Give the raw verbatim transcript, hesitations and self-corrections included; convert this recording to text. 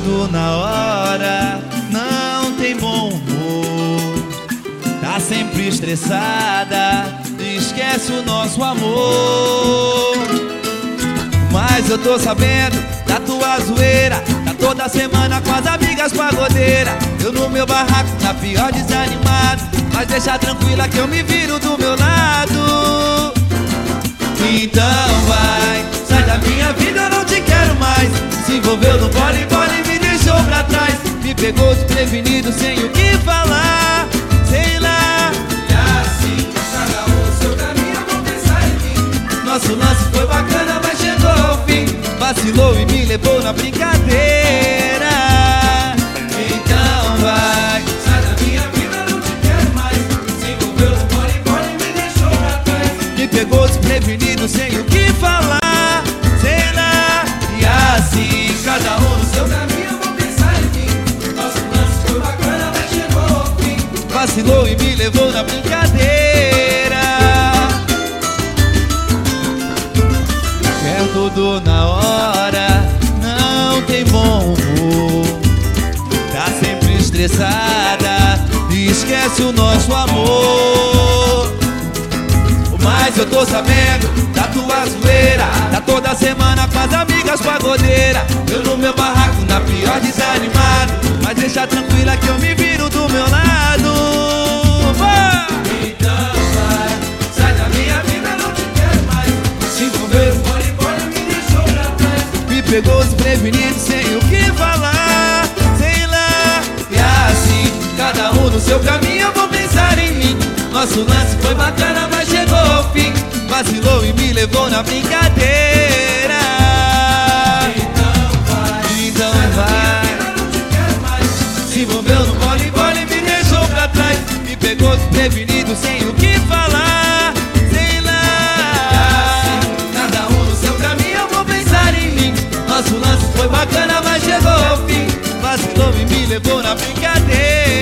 tudo na hora, não tem bom humor, tá sempre estressada, esquece o nosso amor. Mas eu tô sabendo da tua zoeira, tá toda semana com as amigas pagodeiras. Eu no meu barraco, na pior desanimado, mas deixa tranquila que eu me viro do meu lado. Então vai, sai da minha vida, eu não te quero mais. Se envolveu no voleibol e me deixou pra trás. Me pegou desprevenido sem o que falar, sei lá. E assim, cada um no seu caminho, eu vou pensar em mim. Nosso lance foi bacana, mas chegou ao fim. Vacilou e me levou na brincadeira. Então vai, sai da minha vida, eu não te quero mais. Se envolveu no voleibol e me deixou pra trás. me pegou desprevenido sem o que falar, sei lá. E assim, Cada um no seu caminho, eu vou pensar em mim. Nosso lance foi bacana, mas chegou ao fim. vacilou e me levou na brincadeira. Quer tudo na hora, não tem bom humor, tá sempre estressada, esquece o nosso amor. Mas eu tô sabendo da tua zoeira, tá toda semana com as amigas pagodeiras. Eu no meu barraco, na pior desanimado, mas deixa tranquila que eu me viro do meu lado. Vai! Então vai, sai da minha vida, não te quero mais. Se envolveu no voleibol e me deixou pra trás. Me pegou desprevenido sem o que falar, sei lá. E assim, cada um no seu caminho, eu vou pensar em mim. Nosso lance foi bacana, mas chegou ao fim. Vacilou e me levou na brincadeira. Então vai, Então sai da minha vai, vida, não te quero mais. se envolveu no voleibol e me deixou pra trás. Me pegou desprevenido sem o que falar, sei lá. Cada um no seu caminho, eu vou pensar em mim. Nosso lance foi bacana, mas chegou ao fim. Vacilou e me levou na brincadeira.